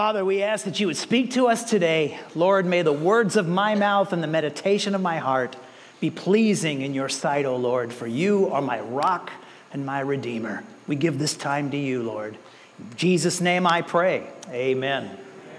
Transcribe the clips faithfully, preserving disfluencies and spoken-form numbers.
Father, we ask that you would speak to us today. Lord, may the words of my mouth and the meditation of my heart be pleasing in your sight, O Lord, for you are my rock and my redeemer. We give this time to you, Lord. In Jesus' name I pray. Amen.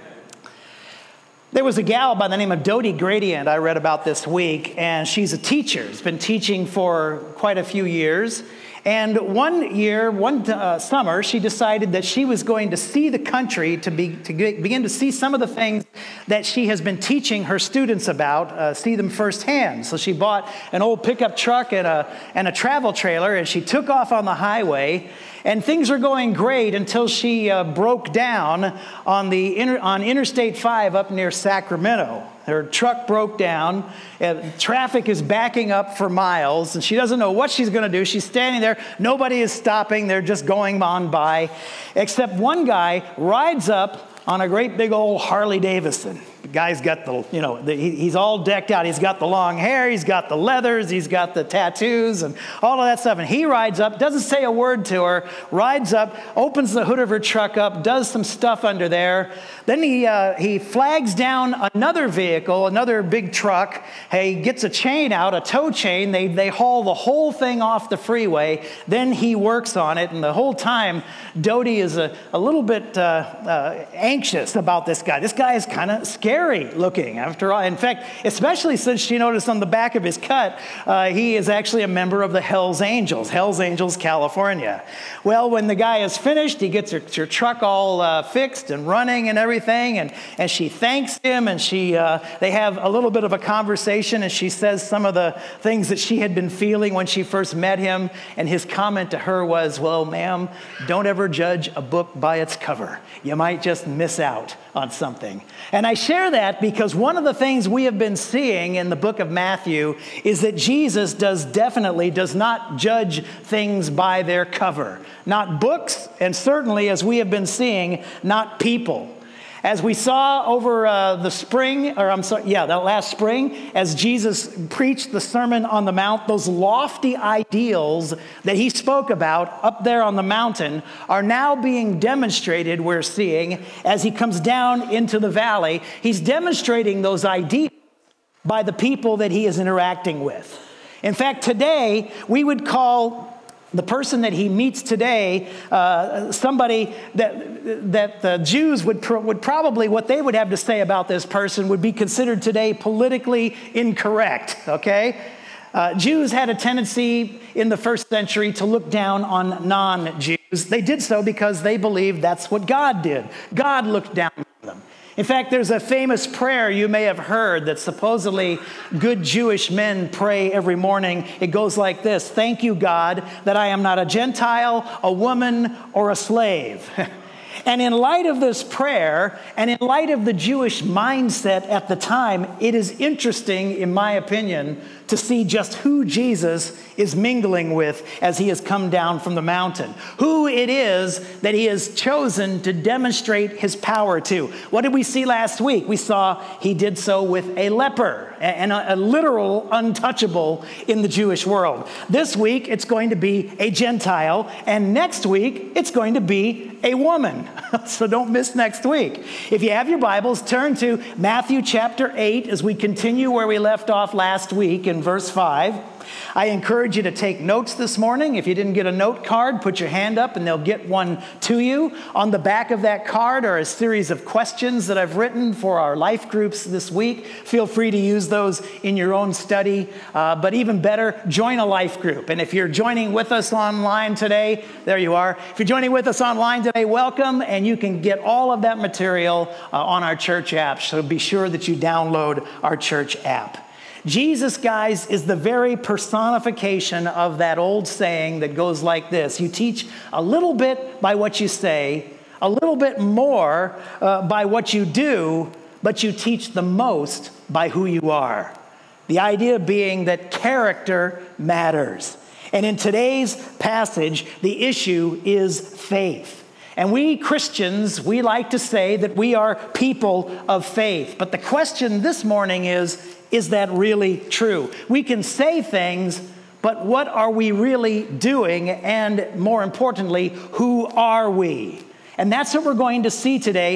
There was a gal by the name of Dodie Gradient I read about this week, and she's a teacher. She's been teaching for quite a few years. And one year, one uh, summer, she decided that she was going to see the country to, be, to get, begin to see some of the things that she has been teaching her students about, uh, see them firsthand. So she bought an old pickup truck and a, and a travel trailer, and she took off on the highway. And things were going great until she uh, broke down on the inter- on Interstate five up near Sacramento. Her truck broke down, and traffic is backing up for miles, and she doesn't know what she's going to do. She's standing there. Nobody is stopping. They're just going on by, except one guy rides up on a great big old Harley Davidson. The guy's got the, you know, the, he, he's all decked out. He's got the long hair, he's got the leathers, he's got the tattoos and all of that stuff. And he rides up, doesn't say a word to her, rides up, opens the hood of her truck up, does some stuff under there. Then he uh, he flags down another vehicle, another big truck. He gets a chain out, a tow chain. They, they haul the whole thing off the freeway. Then he works on it. And the whole time, Dodie is a, a little bit uh, uh, anxious about this guy. This guy is kind of scary looking after all. In fact, especially since she noticed on the back of his cut, uh, he is actually a member of the Hells Angels, Hells Angels, California. Well, when the guy is finished, he gets her, her truck all uh, fixed and running and everything, and, and she thanks him, and she uh, they have a little bit of a conversation, and she says some of the things that she had been feeling when she first met him, and his comment to her was, well, ma'am, don't ever judge a book by its cover. You might just miss out on something. And I share that because one of the things we have been seeing in the book of Matthew is that Jesus does definitely does not judge things by their cover. Not books, and certainly, as we have been seeing, not people. As we saw over uh, the spring, or I'm sorry, yeah, that last spring, as Jesus preached the Sermon on the Mount, those lofty ideals that he spoke about up there on the mountain are now being demonstrated, we're seeing, as he comes down into the valley. He's demonstrating those ideals by the people that he is interacting with. In fact, today, we would call the person that he meets today, uh, somebody that that the Jews would pro- would probably, what they would have to say about this person would be considered today politically incorrect, okay? Uh, Jews had a tendency in the first century to look down on non-Jews. They did so because they believed that's what God did. God looked down on them. In fact, there's a famous prayer you may have heard that supposedly good Jewish men pray every morning. It goes like this: thank you, God, that I am not a Gentile, a woman, or a slave. And in light of this prayer, and in light of the Jewish mindset at the time, it is interesting, in my opinion, to see just who Jesus is mingling with as he has come down from the mountain. Who it is that he has chosen to demonstrate his power to. What did we see last week? We saw he did so with a leper, and a, a literal untouchable in the Jewish world. This week, it's going to be a Gentile, and next week, it's going to be a woman. So don't miss next week. If you have your Bibles, turn to Matthew chapter eight as we continue where we left off last week in verse five. I encourage you to take notes this morning. If you didn't get a note card, put your hand up and they'll get one to you. On the back of that card are a series of questions that I've written for our life groups this week. Feel free to use those in your own study. Uh, but even better, join a life group. And if you're joining with us online today, there you are. If you're joining with us online today, welcome. And you can get all of that material uh, on our church app. So be sure that you download our church app. Jesus, guys, is the very personification of that old saying that goes like this: you teach a little bit by what you say, a little bit more uh, by what you do, but you teach the most by who you are. The idea being that character matters. And in today's passage, the issue is faith. And we Christians, we like to say that we are people of faith. But the question this morning is, is that really true? We can say things, but what are we really doing? And more importantly, who are we? And that's what we're going to see today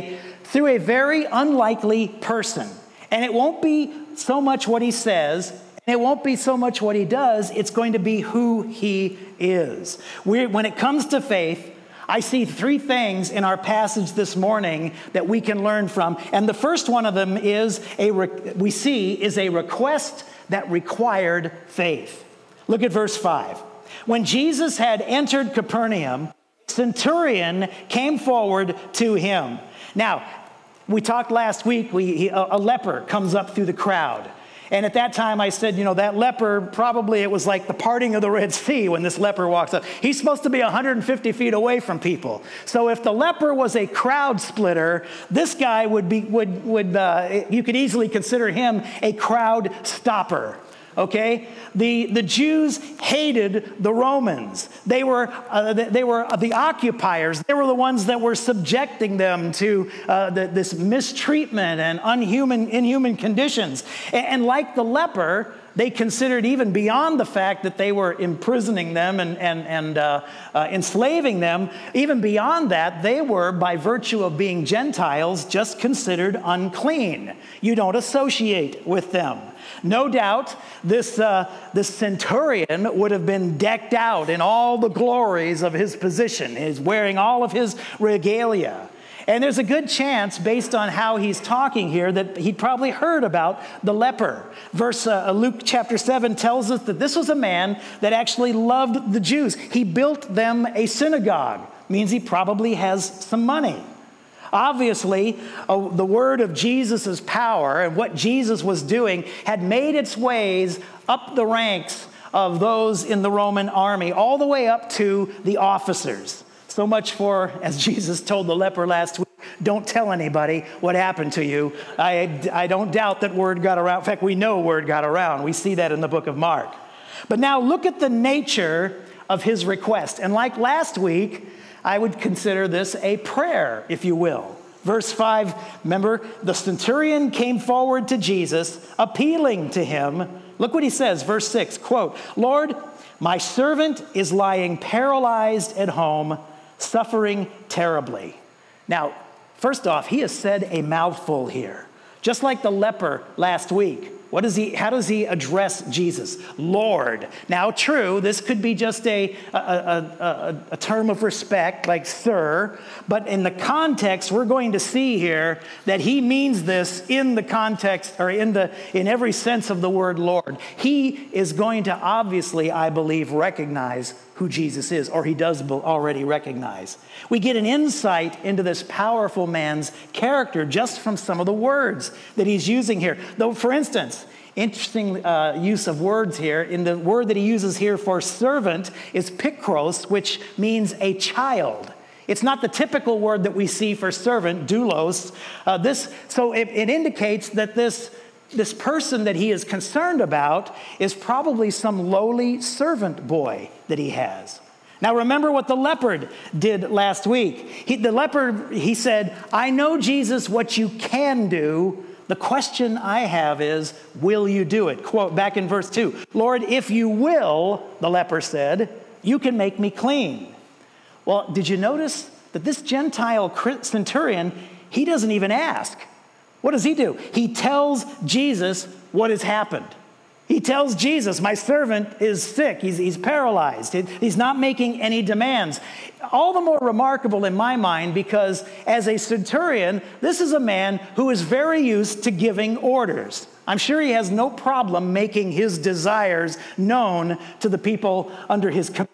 through a very unlikely person. And it won't be so much what he says, and it won't be so much what he does, it's going to be who he is. We're, when it comes to faith, I see three things in our passage this morning that we can learn from. And the first one of them is a re- we see is a request that required faith. Look at verse five. When Jesus had entered Capernaum, a centurion came forward to him. Now, we talked last week, we, he, a, a leper comes up through the crowd. And at that time I said, you know, that leper, probably it was like the parting of the Red Sea when this leper walks up. He's supposed to be one hundred fifty feet away from people. So if the leper was a crowd splitter, this guy would be, would, would uh, you could easily consider him a crowd stopper. Okay, the the Jews hated the Romans. They were uh, they were the occupiers. They were the ones that were subjecting them to uh, the, this mistreatment and unhuman inhuman conditions. And, and like the leper, they considered even beyond the fact that they were imprisoning them and and and uh, uh, enslaving them. Even beyond that, they were, by virtue of being Gentiles, just considered unclean. You don't associate with them. No doubt, this, uh, this centurion would have been decked out in all the glories of his position. He's wearing all of his regalia. And there's a good chance, based on how he's talking here, that he'd probably heard about the leper. Verse uh, Luke chapter seven tells us that this was a man that actually loved the Jews. He built them a synagogue. Means he probably has some money. Obviously, uh, the word of Jesus' power and what Jesus was doing had made its ways up the ranks of those in the Roman army, all the way up to the officers. So much for, as Jesus told the leper last week, don't tell anybody what happened to you. I, I don't doubt that word got around. In fact, we know word got around. We see that in the book of Mark. But now look at the nature of his request. And like last week, I would consider this a prayer, if you will. Verse five, remember, the centurion came forward to Jesus, appealing to him. Look what he says, verse six, quote, "Lord, my servant is lying paralyzed at home, suffering terribly." Now, first off, he has said a mouthful here. Just like the leper last week. What does he, how does he address Jesus? Lord. Now, true, this could be just a, a, a, a, a term of respect, like sir, but in the context, we're going to see here that he means this in the context, or in the in every sense of the word Lord. He is going to obviously, I believe, recognize who Jesus is, or he does already recognize. We get an insight into this powerful man's character just from some of the words that he's using here. Though, for instance, interesting uh, use of words here. In the word that he uses here for servant is pikros, which means a child. It's not the typical word that we see for servant, doulos. Uh, this, so it, it indicates that this This person that he is concerned about is probably some lowly servant boy that he has. Now remember what the leopard did last week. He, the leopard, he said, "I know, Jesus, what you can do. The question I have is, will you do it?" Quote back in verse two. "Lord, if you will," the leper said, "you can make me clean." Well, did you notice that this Gentile centurion, he doesn't even ask. What does he do? He tells Jesus what has happened. He tells Jesus, "My servant is sick. He's, he's paralyzed." He's not making any demands. All the more remarkable in my mind because as a centurion, this is a man who is very used to giving orders. I'm sure he has no problem making his desires known to the people under his command.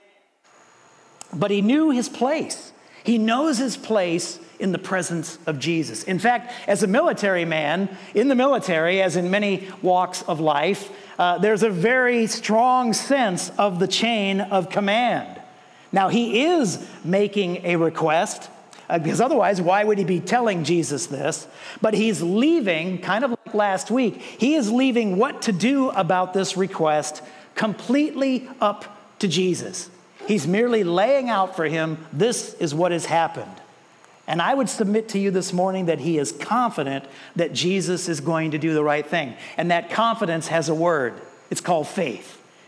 But he knew his place. He knows his place in the presence of Jesus. In fact, as a military man, in the military, as in many walks of life, uh, there's a very strong sense of the chain of command. Now, he is making a request, uh, because otherwise, why would he be telling Jesus this? But he's leaving, kind of like last week, he is leaving what to do about this request completely up to Jesus. He's merely laying out for him, this is what has happened. And I would submit to you this morning that he is confident that Jesus is going to do the right thing. And that confidence has a word. It's called faith.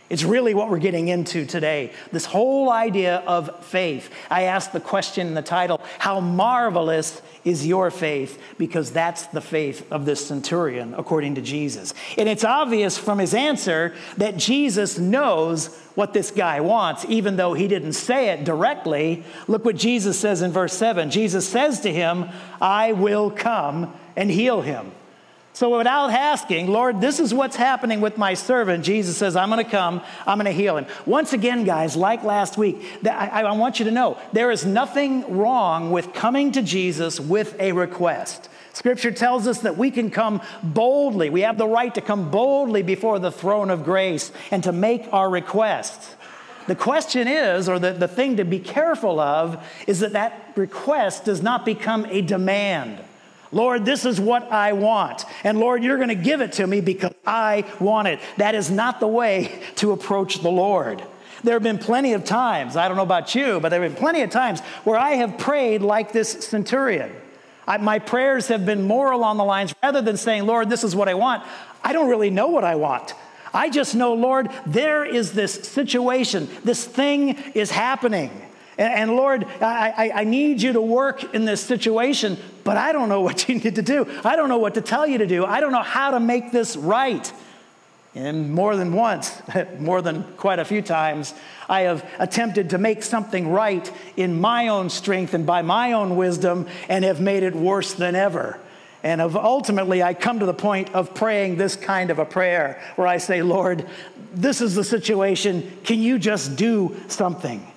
It's really what we're getting into today. This whole idea of faith. I asked the question in the title, how marvelous is your faith? Because that's the faith of this centurion, according to Jesus. And it's obvious from his answer that Jesus knows what this guy wants, even though he didn't say it directly. Look what Jesus says in verse seven. Jesus says to him, I will come and heal him. So without asking, Lord, this is what's happening with my servant, Jesus says, I'm going to come, I'm going to heal him. Once again, guys, like last week, I, I want you to know, there is nothing wrong with coming to Jesus with a request. Scripture tells us that we can come boldly. We have the right to come boldly before the throne of grace and to make our requests. The question is, or the, the thing to be careful of, is that that request does not become a demand. Lord, this is what I want. And Lord, you're going to give it to me because I want it. That is not the way to approach the Lord. There have been plenty of times, I don't know about you, but there have been plenty of times where I have prayed like this centurion. I, my prayers have been more along the lines, rather than saying, Lord, this is what I want, I don't really know what I want. I just know, Lord, there is this situation. This thing is happening. And Lord, I, I need you to work in this situation, but I don't know what you need to do. I don't know what to tell you to do. I don't know how to make this right. And more than once, more than quite a few times, I have attempted to make something right in my own strength and by my own wisdom and have made it worse than ever. And of ultimately, I come to the point of praying this kind of a prayer where I say, Lord, this is the situation. Can you just do something?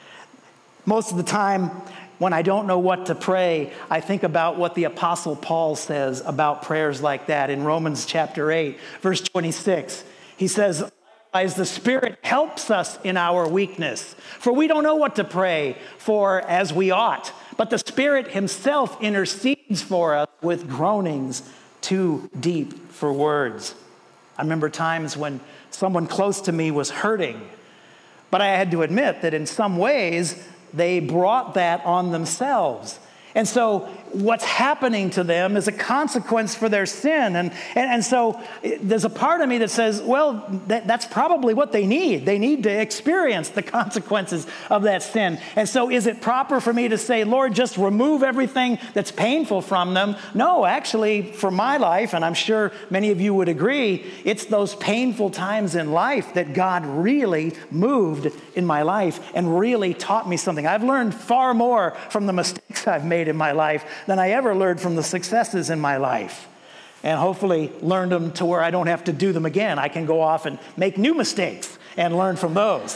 Most of the time, when I don't know what to pray, I think about what the Apostle Paul says about prayers like that in Romans chapter eight, verse twenty-six. He says, "As the Spirit helps us in our weakness, for we don't know what to pray for as we ought, but the Spirit himself intercedes for us with groanings too deep for words." I remember times when someone close to me was hurting, but I had to admit that in some ways, they brought that on themselves. And so what's happening to them is a consequence for their sin. And, and, and so there's a part of me that says, well, that, that's probably what they need. They need to experience the consequences of that sin. And so is it proper for me to say, Lord, just remove everything that's painful from them? No, actually, for my life, and I'm sure many of you would agree, it's those painful times in life that God really moved in my life and really taught me something. I've learned far more from the mistakes I've made in my life than I ever learned from the successes in my life. And hopefully learned them to where I don't have to do them again. I can go off and make new mistakes and learn from those.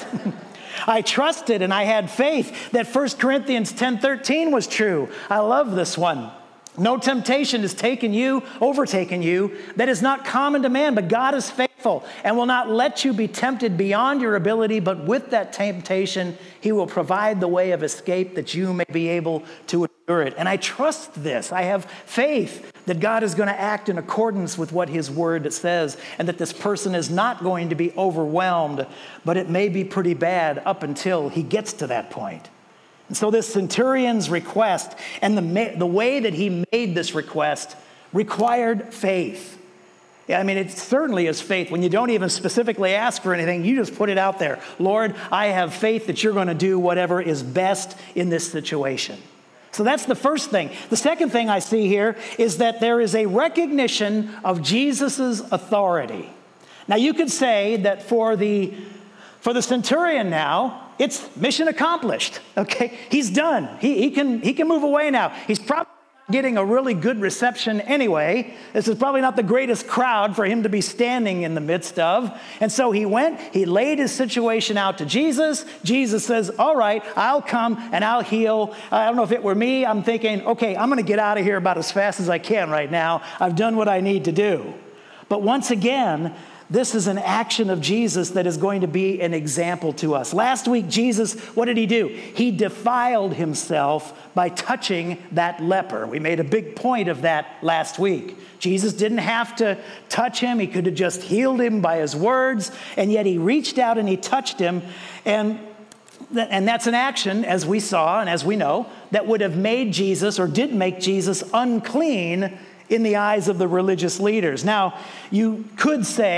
I trusted and I had faith that First Corinthians ten thirteen was true. I love this one. No temptation has taken you, overtaken you, that is not common to man, but God is faithful and will not let you be tempted beyond your ability, but with that temptation, he will provide the way of escape that you may be able to endure it. And I trust this. I have faith that God is going to act in accordance with what his word says, and that this person is not going to be overwhelmed, but it may be pretty bad up until he gets to that point. And so this centurion's request and the, the way that he made this request required faith. Yeah, I mean, it certainly is faith. When you don't even specifically ask for anything, you just put it out there. Lord, I have faith that you're going to do whatever is best in this situation. So that's the first thing. The second thing I see here is that there is a recognition of Jesus's authority. Now, you could say that for the, for the centurion now, it's mission accomplished, okay? He's done. He, he, can, he can move away now. He's probably getting a really good reception anyway. This is probably not the greatest crowd for him to be standing in the midst of. And so he went, he laid his situation out to Jesus. Jesus says, all right, I'll come and I'll heal. I don't know if it were me. I'm thinking, okay, I'm going to get out of here about as fast as I can right now. I've done what I need to do. But once again, this is an action of Jesus that is going to be an example to us. Last week, Jesus, what did he do? He defiled himself by touching that leper. We made a big point of that last week. Jesus didn't have to touch him. He could have just healed him by his words, and yet he reached out and he touched him. And, and that's an action, as we saw and as we know, that would have made Jesus, or did make Jesus, unclean in the eyes of the religious leaders. Now, you could say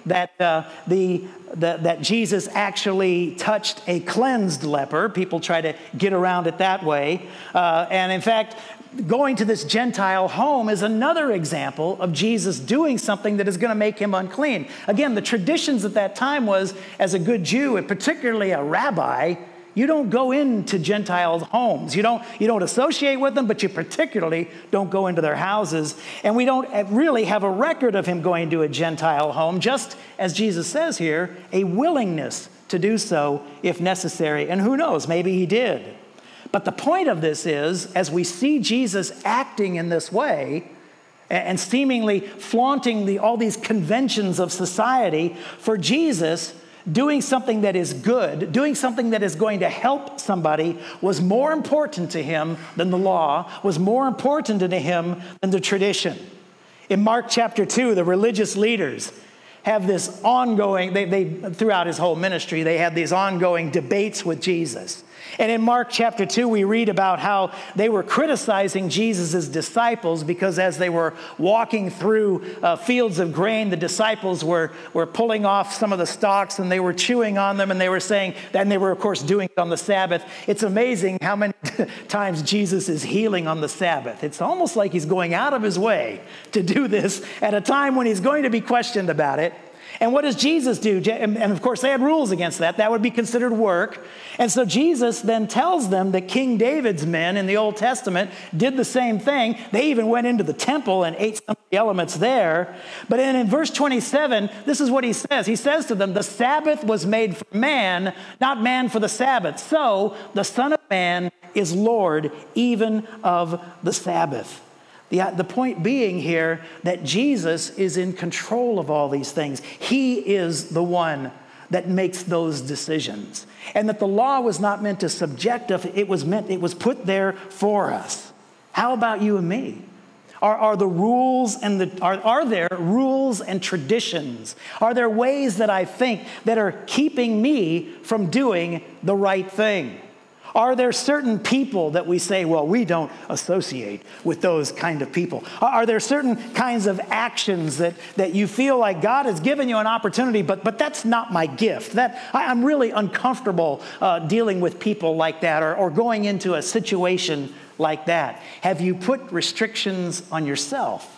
that uh, the, the that Jesus actually touched a cleansed leper. People try to get around it that way. Uh, and in fact, going to this Gentile home is another example of Jesus doing something that is going to make him unclean. Again, the traditions at that time was, as a good Jew, and particularly a rabbi, you don't go into Gentile homes. You don't, you don't associate with them, but you particularly don't go into their houses. And we don't really have a record of him going to a Gentile home, just as Jesus says here, a willingness to do so if necessary. And who knows, maybe he did. But the point of this is, as we see Jesus acting in this way and seemingly flaunting the, all these conventions of society, for Jesus, doing something that is good, doing something that is going to help somebody was more important to him than the law, was more important to him than the tradition. In Mark chapter two, the religious leaders have this ongoing, they, they throughout his whole ministry, they had these ongoing debates with Jesus. And in Mark chapter two, we read about how they were criticizing Jesus' disciples because as they were walking through uh, fields of grain, the disciples were, were pulling off some of the stalks and they were chewing on them, and they were saying, and they were of course doing it on the Sabbath. It's amazing how many times Jesus is healing on the Sabbath. It's almost like he's going out of his way to do this at a time when he's going to be questioned about it. And what does Jesus do? And of course, they had rules against that. That would be considered work. And so Jesus then tells them that King David's men in the Old Testament did the same thing. They even went into the temple and ate some of the elements there. But then in verse twenty-seven, this is what he says. He says to them, the Sabbath was made for man, not man for the Sabbath. So the Son of Man is Lord even of the Sabbath. The, the point being here that Jesus is in control of all these things. He is the one that makes those decisions. And that the law was not meant to subject us, it was meant, it was put there for us. How about you and me? Are, are the rules and the are, are there rules and traditions? Are there ways that I think that are keeping me from doing the right thing? Are there certain people that we say, well, we don't associate with those kind of people? Are there certain kinds of actions that, that you feel like God has given you an opportunity, but, but that's not my gift? That I, I'm really uncomfortable uh, dealing with people like that, or, or going into a situation like that. Have you put restrictions on yourself?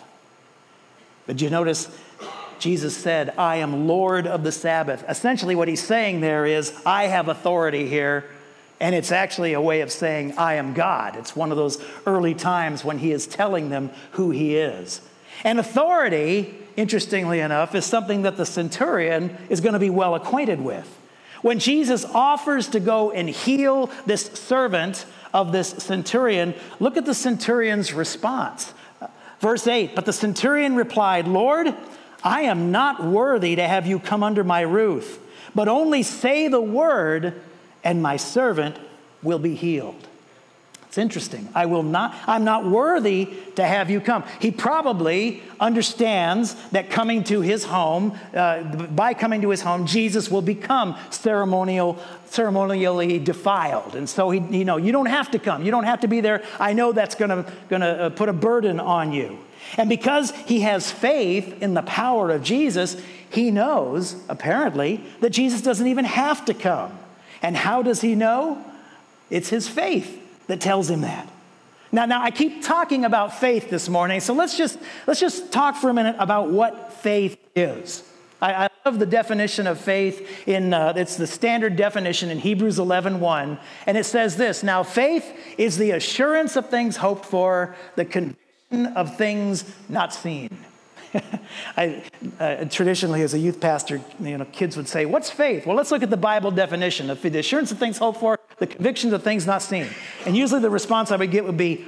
Did you notice Jesus said, I am Lord of the Sabbath? Essentially what he's saying there is, I have authority here. And it's actually a way of saying, I am God. It's one of those early times when he is telling them who he is. And authority, interestingly enough, is something that the centurion is going to be well acquainted with. When Jesus offers to go and heal this servant of this centurion, look at the centurion's response. Verse eight, but the centurion replied, Lord, I am not worthy to have you come under my roof, but only say the word and my servant will be healed. It's interesting. I will not, I'm not worthy to have you come. He probably understands that coming to his home, uh, by coming to his home, Jesus will become ceremonial, ceremonially defiled. And so, he, you know, you don't have to come. You don't have to be there. I know that's gonna, gonna put a burden on you. And because he has faith in the power of Jesus, he knows, apparently, that Jesus doesn't even have to come. And how does he know? It's his faith that tells him that. Now, now I keep talking about faith this morning, so let's just let's just talk for a minute about what faith is. I, I love the definition of faith in uh, it's the standard definition in Hebrews eleven one, and it says this: now faith is the assurance of things hoped for, the conviction of things not seen. I, uh, traditionally, as a youth pastor, you know, kids would say, what's faith? Well, let's look at the Bible definition of the assurance of things hoped for, the convictions of things not seen. And usually the response I would get would be,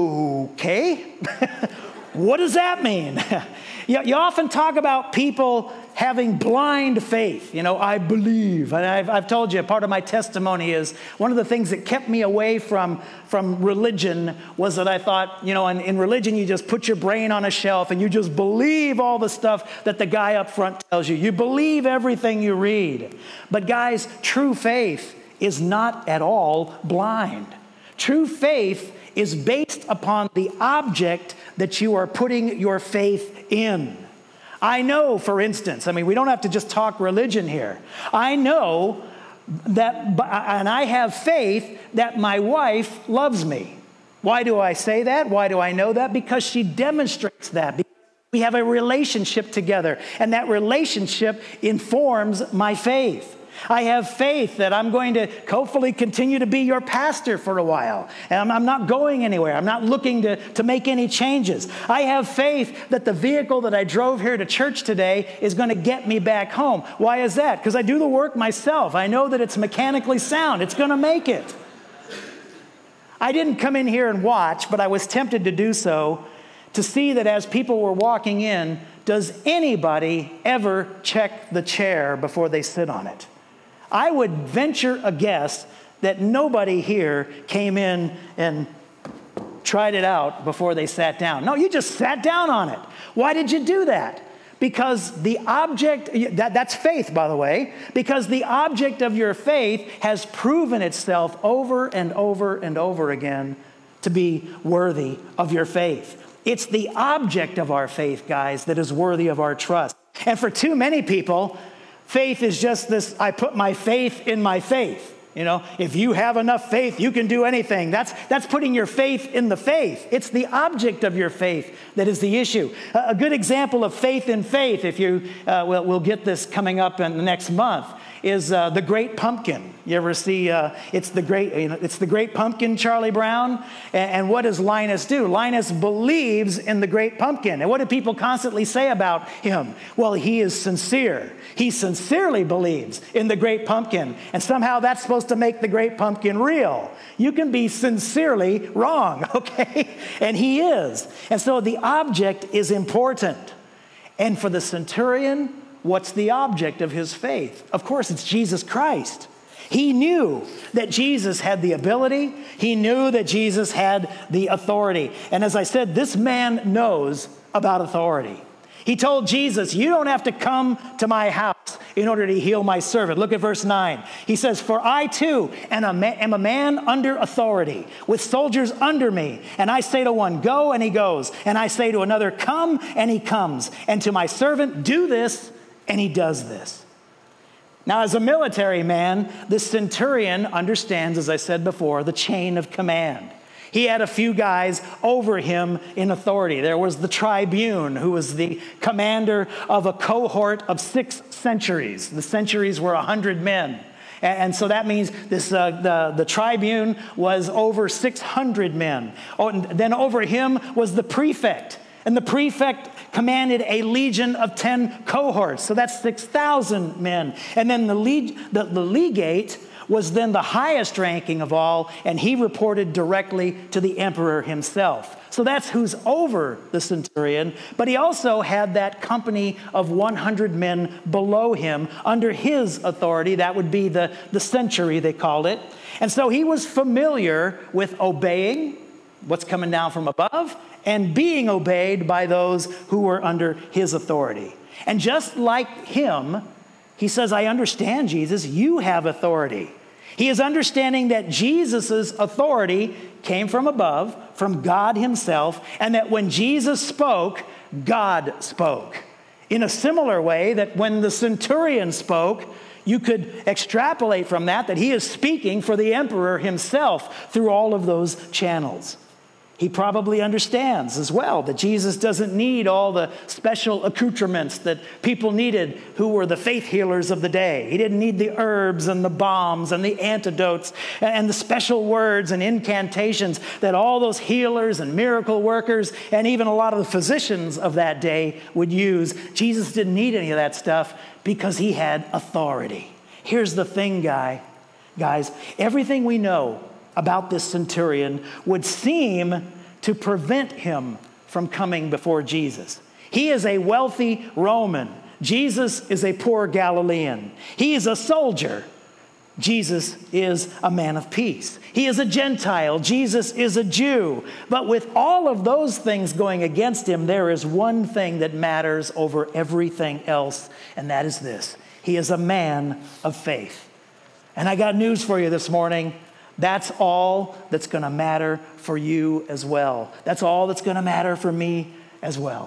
okay, what does that mean? you, you often talk about people having blind faith. You know, I believe. And I've, I've told you, part of my testimony is one of the things that kept me away from, from religion was that I thought, you know, in, in religion, you just put your brain on a shelf and you just believe all the stuff that the guy up front tells you. You believe everything you read. But guys, true faith is not at all blind. True faith is based upon the object that you are putting your faith in. I know, for instance, I mean, we don't have to just talk religion here. I know that, and I have faith that my wife loves me. Why do I say that? Why do I know that? Because she demonstrates that. We have a relationship together, and that relationship informs my faith. I have faith that I'm going to hopefully continue to be your pastor for a while. And I'm, I'm not going anywhere. I'm not looking to, to make any changes. I have faith that the vehicle that I drove here to church today is going to get me back home. Why is that? Because I do the work myself. I know that it's mechanically sound. It's going to make it. I didn't come in here and watch, but I was tempted to do so, to see that as people were walking in, does anybody ever check the chair before they sit on it? I would venture a guess that nobody here came in and tried it out before they sat down. No, you just sat down on it. Why did you do that? Because the object, that, that's faith, by the way, because the object of your faith has proven itself over and over and over again to be worthy of your faith. It's the object of our faith, guys, that is worthy of our trust. And for too many people, faith is just this, I put my faith in my faith. You know, if you have enough faith, you can do anything. That's, that's putting your faith in the faith. It's the object of your faith that is the issue. A, a good example of faith in faith, if you, uh, we'll, we'll get this coming up in the next month, is uh, The Great Pumpkin. You ever see, uh, it's, the great, you know, it's The Great Pumpkin, Charlie Brown? And, and what does Linus do? Linus believes in the Great Pumpkin. And what do people constantly say about him? Well, he is sincere. He sincerely believes in the Great Pumpkin. And somehow that's supposed to make the Great Pumpkin real. You can be sincerely wrong, okay? And he is. And so the object is important. And for the centurion, what's the object of his faith? Of course, it's Jesus Christ. He knew that Jesus had the ability. He knew that Jesus had the authority. And as I said, this man knows about authority. He told Jesus, you don't have to come to my house in order to heal my servant. Look at verse nine. He says, for I too am a, man, am a man under authority, with soldiers under me. And I say to one, go, and he goes. And I say to another, come, and he comes. And to my servant, do this, and he does this. Now, as a military man, the centurion understands, as I said before, the chain of command. He had a few guys over him in authority. There was the tribune, who was the commander of a cohort of six centuries. The centuries were a hundred men. And so that means this, uh, the, the tribune was over six hundred men. Oh, and then over him was the prefect. And the prefect commanded a legion of ten cohorts. So that's six thousand men. And then the, leg, the, the legate was then the highest ranking of all, and he reported directly to the emperor himself. So that's who's over the centurion, but he also had that company of one hundred men below him under his authority. That would be the, the century, they called it. And so he was familiar with obeying what's coming down from above and being obeyed by those who were under his authority. And just like him, he says, I understand, Jesus, you have authority. He is understanding that Jesus' authority came from above, from God himself, and that when Jesus spoke, God spoke. In a similar way that when the centurion spoke, you could extrapolate from that that he is speaking for the emperor himself through all of those channels. He probably understands as well that Jesus doesn't need all the special accoutrements that people needed who were the faith healers of the day. He didn't need the herbs and the balms and the antidotes and the special words and incantations that all those healers and miracle workers and even a lot of the physicians of that day would use. Jesus didn't need any of that stuff because he had authority. Here's the thing, guy, guys. Everything we know about this centurion would seem to prevent him from coming before Jesus. He is a wealthy Roman. Jesus is a poor Galilean. He is a soldier. Jesus is a man of peace. He is a Gentile. Jesus is a Jew. But with all of those things going against him, there is one thing that matters over everything else, and that is this. He is a man of faith. And I got news for you this morning. That's all that's going to matter for you as well. That's all that's going to matter for me as well.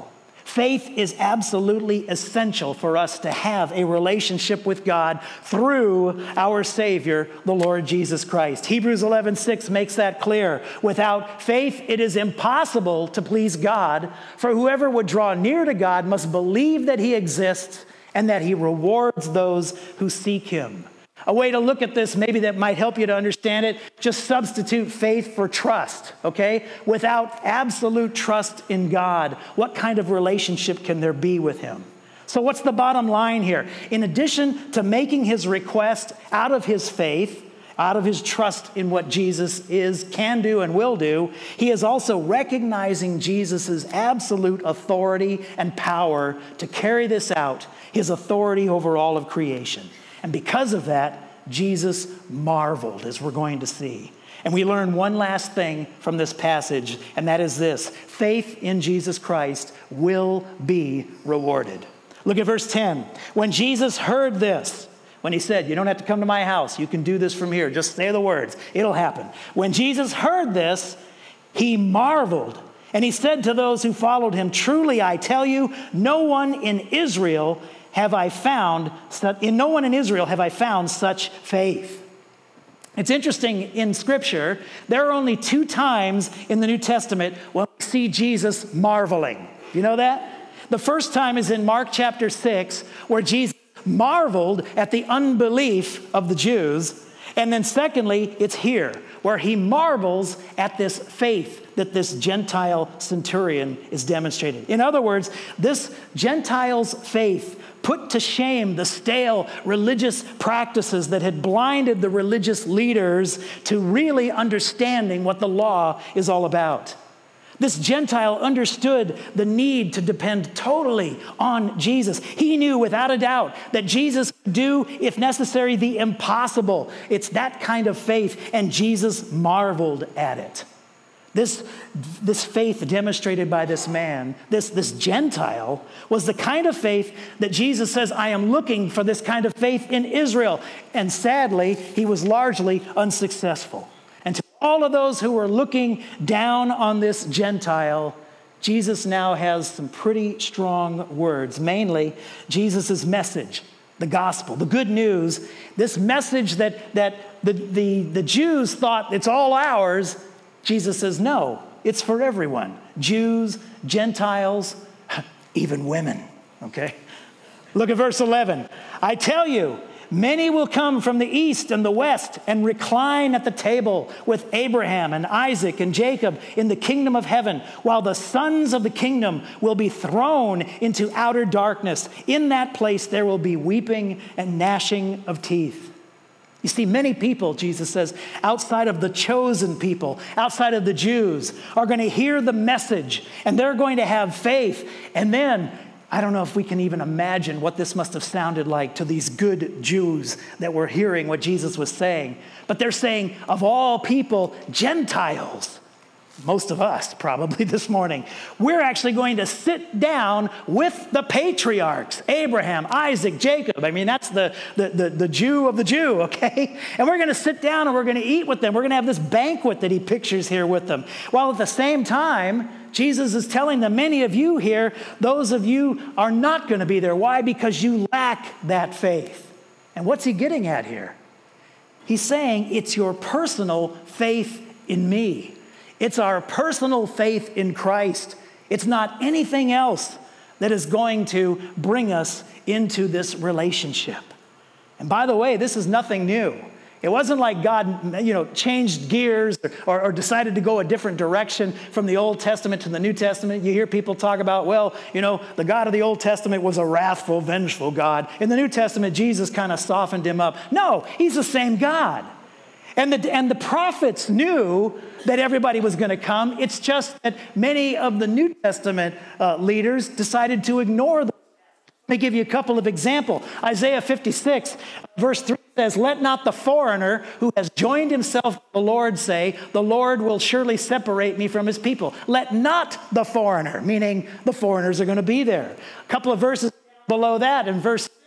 Faith is absolutely essential for us to have a relationship with God through our Savior, the Lord Jesus Christ. Hebrews eleven six makes that clear. Without faith, it is impossible to please God, for whoever would draw near to God must believe that he exists and that he rewards those who seek him. A way to look at this, maybe that might help you to understand it, just substitute faith for trust, okay? Without absolute trust in God, what kind of relationship can there be with him? So what's the bottom line here? In addition to making his request out of his faith, out of his trust in what Jesus is, can do, and will do, he is also recognizing Jesus' absolute authority and power to carry this out, his authority over all of creation. And because of that, Jesus marveled, as we're going to see. And we learn one last thing from this passage, and that is this: faith in Jesus Christ will be rewarded. Look at verse ten. When Jesus heard this, when he said, you don't have to come to my house, you can do this from here, just say the words, it'll happen. When Jesus heard this, he marveled, and he said to those who followed him, truly I tell you, no one in Israel have I found, in no one in Israel have I found such faith. It's interesting, in Scripture, there are only two times in the New Testament when we see Jesus marveling. You know that? The first time is in Mark chapter six, where Jesus marveled at the unbelief of the Jews. And then secondly, it's here, where he marvels at this faith that this Gentile centurion is demonstrating. In other words, this Gentile's faith put to shame the stale religious practices that had blinded the religious leaders to really understanding what the law is all about. This Gentile understood the need to depend totally on Jesus. He knew without a doubt that Jesus could do, if necessary, the impossible. It's that kind of faith, and Jesus marveled at it. This, this faith demonstrated by this man, this, this Gentile, was the kind of faith that Jesus says, I am looking for this kind of faith in Israel. And sadly, he was largely unsuccessful. And to all of those who were looking down on this Gentile, Jesus now has some pretty strong words, mainly Jesus' message, the gospel, the good news, this message that, that the, the, the Jews thought it's all ours. Jesus says, no, it's for everyone. Jews, Gentiles, even women, okay? Look at verse eleven. I tell you, many will come from the east and the west and recline at the table with Abraham and Isaac and Jacob in the kingdom of heaven, while the sons of the kingdom will be thrown into outer darkness. In that place there will be weeping and gnashing of teeth. You see, many people, Jesus says, outside of the chosen people, outside of the Jews, are going to hear the message, and they're going to have faith. And then, I don't know if we can even imagine what this must have sounded like to these good Jews that were hearing what Jesus was saying. But they're saying, of all people, Gentiles, most of us probably this morning, we're actually going to sit down with the patriarchs, Abraham, Isaac, Jacob. I mean, that's the, the, the, the Jew of the Jew, okay? And we're going to sit down and we're going to eat with them. We're going to have this banquet that he pictures here with them. While at the same time, Jesus is telling them, many of you here, those of you are not going to be there. Why? Because you lack that faith. And what's he getting at here? He's saying it's your personal faith in me. It's our personal faith in Christ. It's not anything else that is going to bring us into this relationship. And by the way, this is nothing new. It wasn't like God, you know, changed gears or, or decided to go a different direction from the Old Testament to the New Testament. You hear people talk about, well, you know, the God of the Old Testament was a wrathful, vengeful God. In the New Testament, Jesus kind of softened him up. No, he's the same God. And the, and the prophets knew that everybody was going to come. It's just that many of the New Testament uh, leaders decided to ignore them. Let me give you a couple of examples. Isaiah fifty-six, verse three says, let not the foreigner who has joined himself to the Lord say, the Lord will surely separate me from his people. Let not the foreigner, meaning the foreigners are going to be there. A couple of verses below that, in verse six,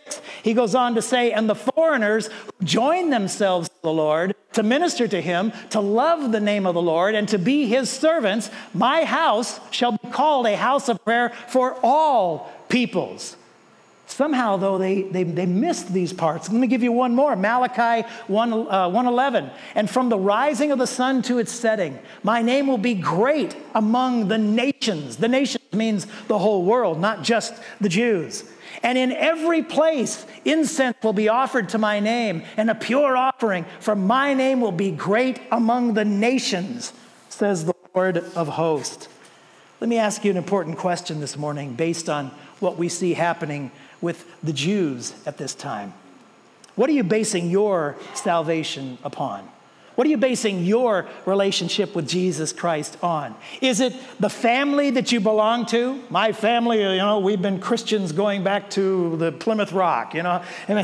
He goes on to say, and the foreigners who join themselves to the Lord to minister to him, to love the name of the Lord, and to be his servants, my house shall be called a house of prayer for all peoples. Somehow, though, they, they, they missed these parts. Let me give you one more. Malachi one, uh, one eleven. And from the rising of the sun to its setting, my name will be great among the nations. The nations means the whole world, not just the Jews. And in every place, incense will be offered to my name, and a pure offering, for my name will be great among the nations, says the Lord of hosts. Let me ask you an important question this morning based on what we see happening with the Jews at this time. What are you basing your salvation upon? What are you basing your relationship with Jesus Christ on? Is it the family that you belong to? My family, you know, we've been Christians going back to the Plymouth Rock, you know.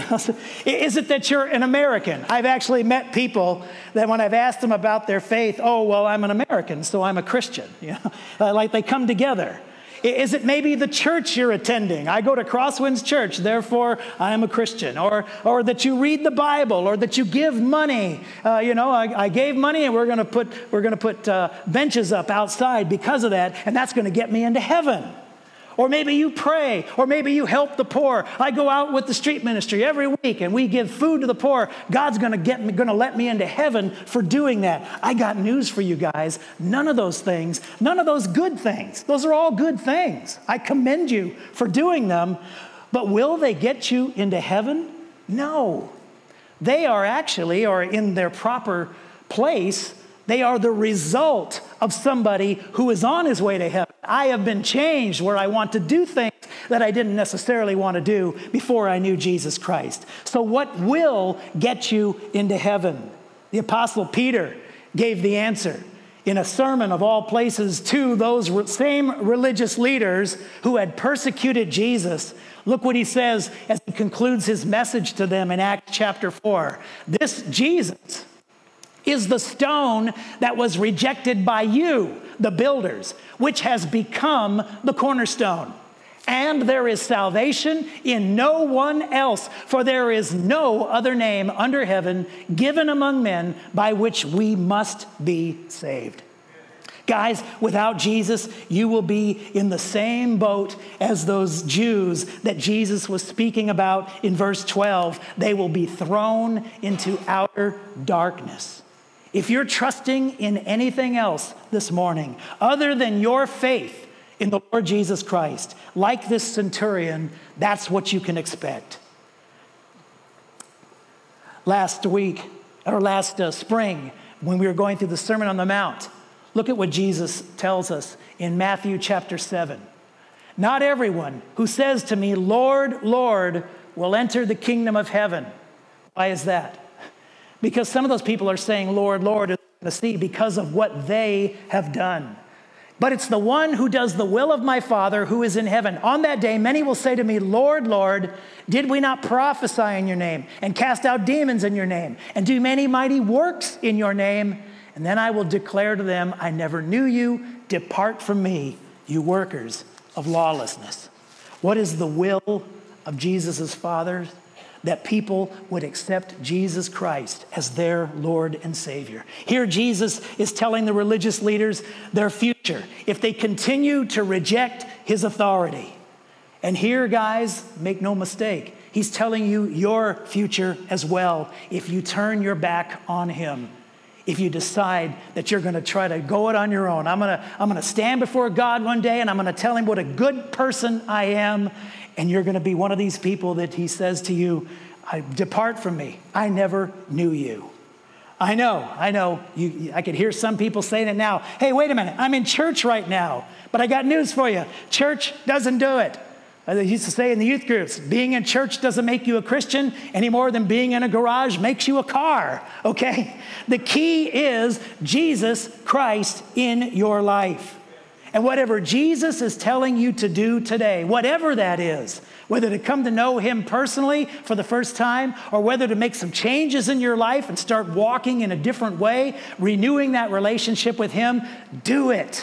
Is it that you're an American? I've actually met people that when I've asked them about their faith, oh, well, I'm an American, so I'm a Christian. You know, like they come together. Is it maybe the church you're attending? I go to Crosswinds Church, therefore I am a Christian. Or or that you read the Bible, or that you give money. Uh, you know, I, I gave money, and we're going to put we're going to put uh, benches up outside because of that, and that's going to get me into heaven. Or maybe you pray, or maybe you help the poor. I go out with the street ministry every week, and we give food to the poor. God's going to get me, going to let me into heaven for doing that. I got news for you guys. None of those things, none of those good things. Those are all good things. I commend you for doing them. But will they get you into heaven? No. They are actually, or in their proper place, they are the result of somebody who is on his way to heaven. I have been changed where I want to do things that I didn't necessarily want to do before I knew Jesus Christ. So what will get you into heaven? The Apostle Peter gave the answer in a sermon of all places to those same religious leaders who had persecuted Jesus. Look what he says as he concludes his message to them in Acts chapter four. This Jesus is the stone that was rejected by you, the builders, which has become the cornerstone. And there is salvation in no one else, for there is no other name under heaven given among men by which we must be saved. Guys, without Jesus, you will be in the same boat as those Jews that Jesus was speaking about in verse twelve. They will be thrown into outer darkness. If you're trusting in anything else this morning other than your faith in the Lord Jesus Christ, like this centurion, that's what you can expect. Last week, or last uh, spring, when we were going through the Sermon on the Mount, look at what Jesus tells us in Matthew chapter seven. Not everyone who says to me, Lord, Lord, will enter the kingdom of heaven. Why is that? Because some of those people are saying, Lord, Lord, to see because of what they have done. But it's the one who does the will of my Father who is in heaven. On that day, many will say to me, Lord, Lord, did we not prophesy in your name and cast out demons in your name and do many mighty works in your name? And then I will declare to them, I never knew you. Depart from me, you workers of lawlessness. What is the will of Jesus' Father? That people would accept Jesus Christ as their Lord and Savior. Here Jesus is telling the religious leaders their future if they continue to reject his authority. And here, guys, make no mistake, he's telling you your future as well if you turn your back on him. If you decide that you're going to try to go it on your own. I'm going to I'm going to stand before God one day and I'm going to tell him what a good person I am. And you're going to be one of these people that he says to you, I, depart from me. I never knew you. I know, I know. You, I could hear some people saying it now. Hey, wait a minute. I'm in church right now. But I got news for you. Church doesn't do it. They used to say in the youth groups, being in church doesn't make you a Christian any more than being in a garage makes you a car, okay? The key is Jesus Christ in your life. And whatever Jesus is telling you to do today, whatever that is, whether to come to know him personally for the first time or whether to make some changes in your life and start walking in a different way, renewing that relationship with him, do it.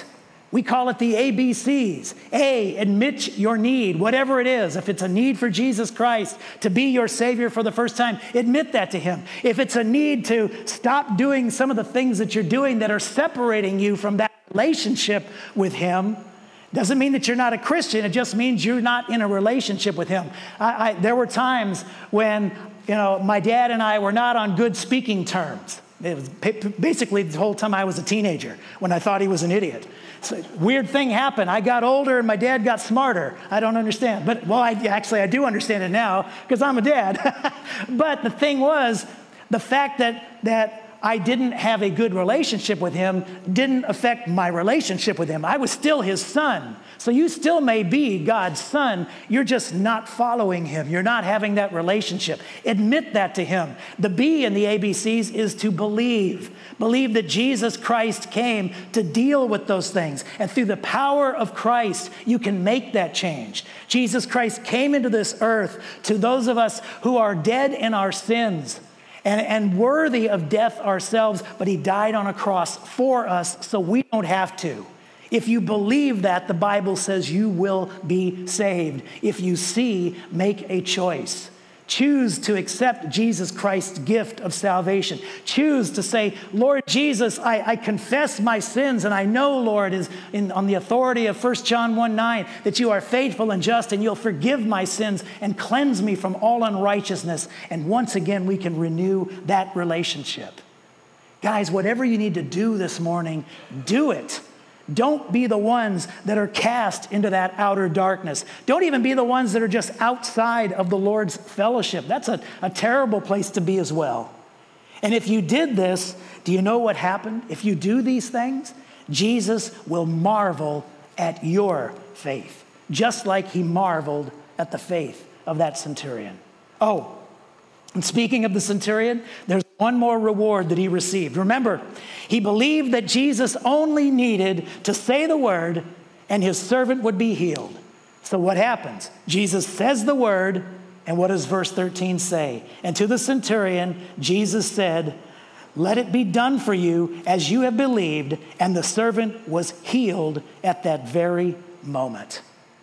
We call it the A B Cs. A, admit your need, whatever it is. If it's a need for Jesus Christ to be your Savior for the first time, admit that to him. If it's a need to stop doing some of the things that you're doing that are separating you from that relationship with him, doesn't mean that you're not a Christian. It just means you're not in a relationship with him. I, I, there were times when, you know, my dad and I were not on good speaking terms. It was basically the whole time I was a teenager when I thought he was an idiot. So, weird thing happened. I got older and my dad got smarter. I don't understand. But, well, I, actually, I do understand it now because I'm a dad. But the thing was, the fact that that I didn't have a good relationship with him didn't affect my relationship with him. I was still his son. So you still may be God's son. You're just not following him. You're not having that relationship. Admit that to him. The B in the A B Cs is to believe. Believe that Jesus Christ came to deal with those things. And through the power of Christ, you can make that change. Jesus Christ came into this earth to those of us who are dead in our sins and, and worthy of death ourselves, but he died on a cross for us so we don't have to. If you believe that, the Bible says you will be saved. If you see, make a choice. Choose to accept Jesus Christ's gift of salvation. Choose to say, Lord Jesus, I, I confess my sins, and I know, Lord, is in, on the authority of First John one nine, that you are faithful and just, and you'll forgive my sins and cleanse me from all unrighteousness. And once again, we can renew that relationship. Guys, whatever you need to do this morning, do it. Don't be the ones that are cast into that outer darkness. Don't even be the ones that are just outside of the Lord's fellowship. That's a, a terrible place to be as well. And if you did this, do you know what happened? If you do these things, Jesus will marvel at your faith, just like he marveled at the faith of that centurion. Oh, and speaking of the centurion, there's one more reward that he received. Remember, he believed that Jesus only needed to say the word and his servant would be healed. So what happens? Jesus says the word, and what does verse thirteen say? And to the centurion, Jesus said, "Let it be done for you as you have believed," and the servant was healed at that very moment.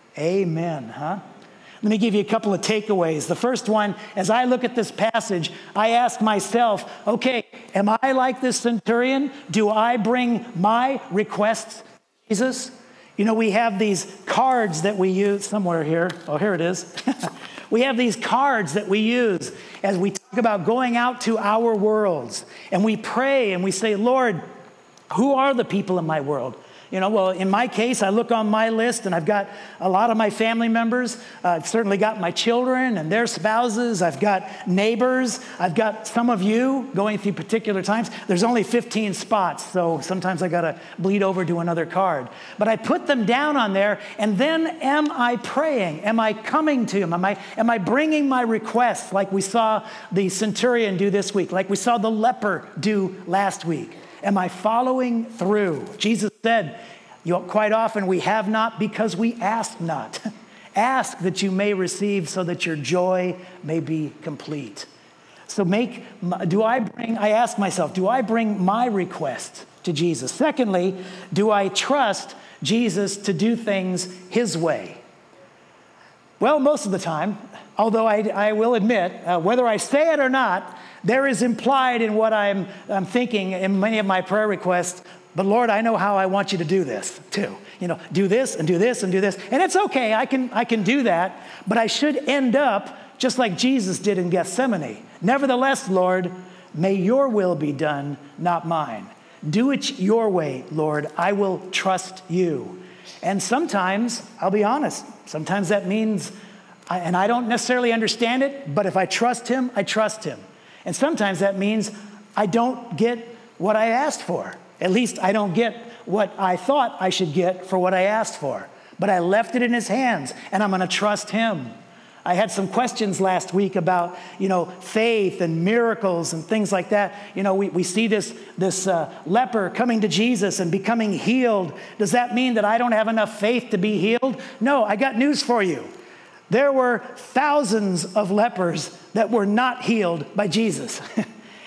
Amen, huh? Let me give you a couple of takeaways. The first one, as I look at this passage, I ask myself, okay, am I like this centurion? Do I bring my requests to Jesus? You know, we have these cards that we use somewhere here. Oh, here it is. We have these cards that we use as we talk about going out to our worlds. And we pray and we say, Lord, who are the people in my world? You know, well, in my case, I look on my list and I've got a lot of my family members. Uh, I've certainly got my children and their spouses. I've got neighbors. I've got some of you going through particular times. There's only fifteen spots, so sometimes I got to bleed over to another card. But I put them down on there, and then am I praying? Am I coming to him? Am I, am I bringing my requests like we saw the centurion do this week, like we saw the leper do last week? Am I following through? Jesus said, you know, quite often we have not because we ask not. Ask that you may receive so that your joy may be complete. So make, do I bring, I ask myself, do I bring my request to Jesus? Secondly, do I trust Jesus to do things his way? Well, most of the time, although I, I will admit, uh, whether I say it or not, there is implied in what I'm, I'm thinking in many of my prayer requests, but Lord, I know how I want you to do this too. You know, do this and do this and do this. And it's okay, I can, I can do that, but I should end up just like Jesus did in Gethsemane. Nevertheless, Lord, may your will be done, not mine. Do it your way, Lord. I will trust you. And sometimes, I'll be honest, sometimes that means, I, and I don't necessarily understand it, but if I trust him, I trust him. And sometimes that means I don't get what I asked for. At least I don't get what I thought I should get for what I asked for. But I left it in his hands, and I'm going to trust him. I had some questions last week about, you know, faith and miracles and things like that. You know, we, we see this, this uh, leper coming to Jesus and becoming healed. Does that mean that I don't have enough faith to be healed? No, I got news for you. There were thousands of lepers that were not healed by Jesus.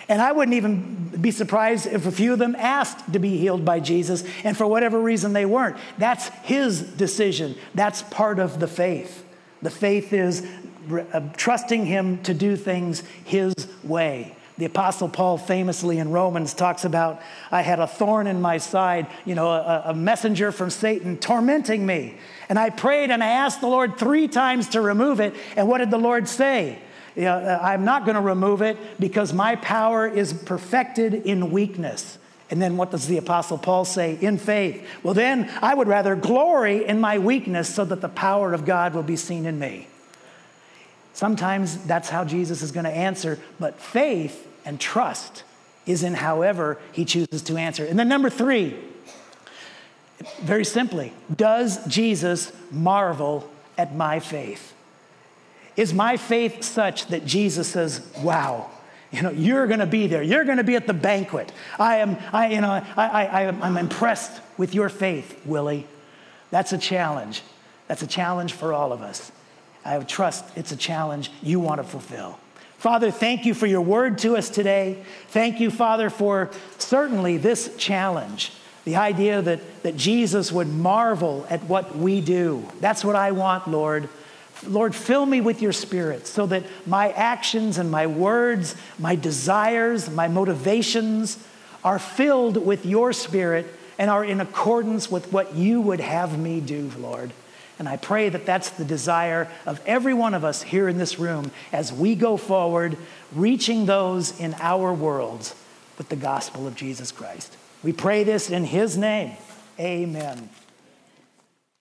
And I wouldn't even be surprised if a few of them asked to be healed by Jesus, and for whatever reason they weren't. That's his decision. That's part of the faith. The faith is uh, trusting him to do things his way. The Apostle Paul famously in Romans talks about, I had a thorn in my side, you know, a, a messenger from Satan tormenting me. And I prayed and I asked the Lord three times to remove it. And what did the Lord say? You know, I'm not going to remove it because my power is perfected in weakness. And then what does the Apostle Paul say? In faith. Well, then I would rather glory in my weakness so that the power of God will be seen in me. Sometimes that's how Jesus is going to answer, but faith and trust is in however he chooses to answer. And then number three, very simply, does Jesus marvel at my faith? Is my faith such that Jesus says, wow, you know, you're going to be there. You're going to be at the banquet. I am, I, you know, I, I, I, I'm impressed with your faith, Willie. That's a challenge. That's a challenge for all of us. I trust it's a challenge you want to fulfill. Father, thank you for your word to us today. Thank you, Father, for certainly this challenge, the idea that, that Jesus would marvel at what we do. That's what I want, Lord. Lord, fill me with your Spirit so that my actions and my words, my desires, my motivations are filled with your Spirit and are in accordance with what you would have me do, Lord. And I pray that that's the desire of every one of us here in this room as we go forward, reaching those in our worlds with the gospel of Jesus Christ. We pray this in his name. Amen.